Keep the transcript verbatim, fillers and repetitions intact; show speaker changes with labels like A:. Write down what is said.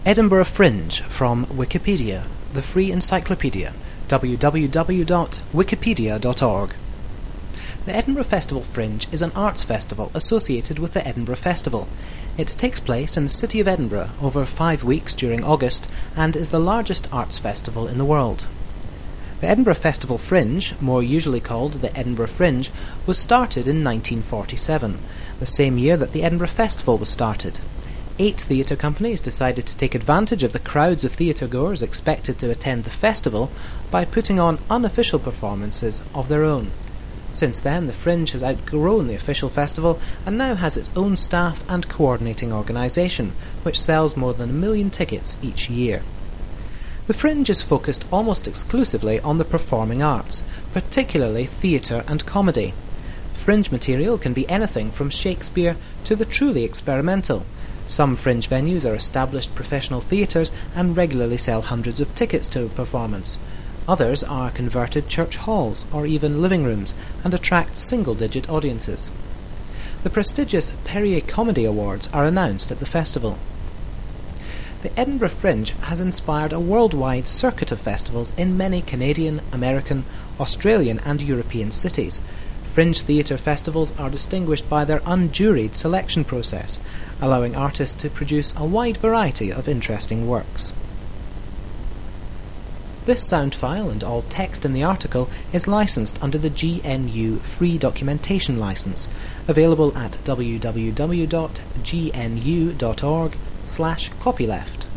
A: Edinburgh Fringe from Wikipedia, the free encyclopedia, w w w dot wikipedia dot org. The Edinburgh Festival Fringe is an arts festival associated with the Edinburgh Festival. It takes place in the city of Edinburgh over five weeks during August and is the largest arts festival in the world. The Edinburgh Festival Fringe, more usually called the Edinburgh Fringe, was started in nineteen forty-seven, the same year that the Edinburgh Festival was started. Eight theatre companies decided to take advantage of the crowds of theatre-goers expected to attend the festival by putting on unofficial performances of their own. Since then, the Fringe has outgrown the official festival and now has its own staff and coordinating organisation, which sells more than a million tickets each year. The Fringe is focused almost exclusively on the performing arts, particularly theatre and comedy. Fringe material can be anything from Shakespeare to the truly experimental. Some Fringe venues are established professional theatres and regularly sell hundreds of tickets to a performance. Others are converted church halls or even living rooms and attract single-digit audiences. The prestigious Perrier Comedy Awards are announced at the festival. The Edinburgh Fringe has inspired a worldwide circuit of festivals in many Canadian, American, Australian and European cities. Fringe theatre festivals are distinguished by their unjuried selection process, allowing artists to produce a wide variety of interesting works. This sound file and all text in the article is licensed under the G N U Free Documentation License, available at w w w dot g n u dot org slash copyleft.